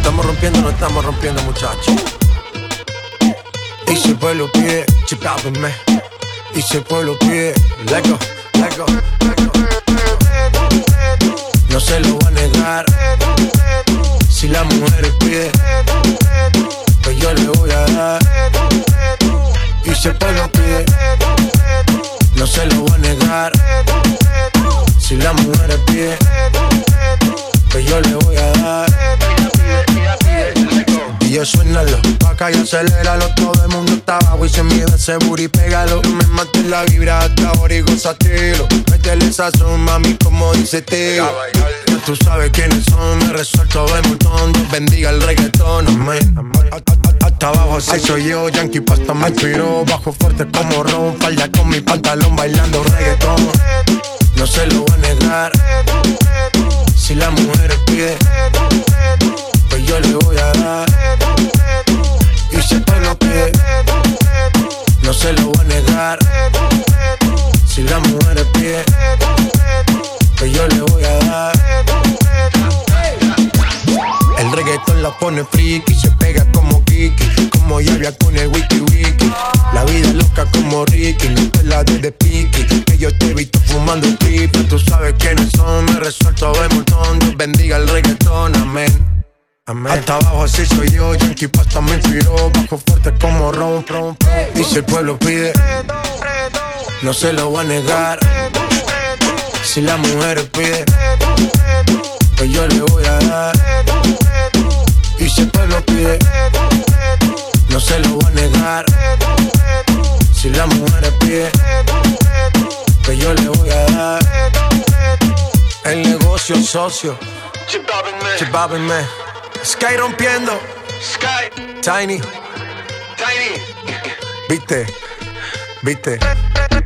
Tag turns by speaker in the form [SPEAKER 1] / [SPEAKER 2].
[SPEAKER 1] No estamos rompiendo, muchachos. Y si el pueblo pide, chipápenme. Y si el pueblo pide, let go, let go, let go. No se lo voy a negar. Si la mujer pide, pues yo le voy a dar. Y si el pueblo pide, no se lo voy a negar. Si la mujer pide, pues yo le voy a dar. Y yo suénalo, pa' acá y aceléralo. Todo el mundo está abajo y se mide ese booty, pégalo. No me mates la vibra hasta ahora y gozatelo. Métele sazón, mami, como dice Teo. Ya tú sabes quiénes son, me resuelto de montón. Dios bendiga el reggaetón, amén. Hasta abajo así soy yo, Yankee Pasta me inspiró. Bajo fuerte como Ron, falda con mi pantalón bailando reggaetón. No se lo voy a negar. Si la mujer pide, pues yo le voy a dar. Y si el pueblo pide, no se lo voy a negar. Si la mujer pide, pues yo le voy a dar. El reggaetón la pone friki, se pega como Kiki, como Yavia con el wiki wiki. La vida es loca como Ricky, no te la de Piki, que yo te he visto fumando pipa. Tú sabes quiénes son, me resuelto de montón. Dios bendiga el reggaetón, amén. Amén. Hasta abajo así soy yo, Yankee Pasta me inspiró. Bajo fuerte como Ron. Y si el pueblo pide, no se lo voy a negar. Si la mujer pide, pues yo le voy a dar. Y si el pueblo pide, no se lo voy a negar. Si la mujer pide, pues yo le voy a dar. El negocio socio, chipápenme. Sky rompiendo, Sky, Tiny, viste.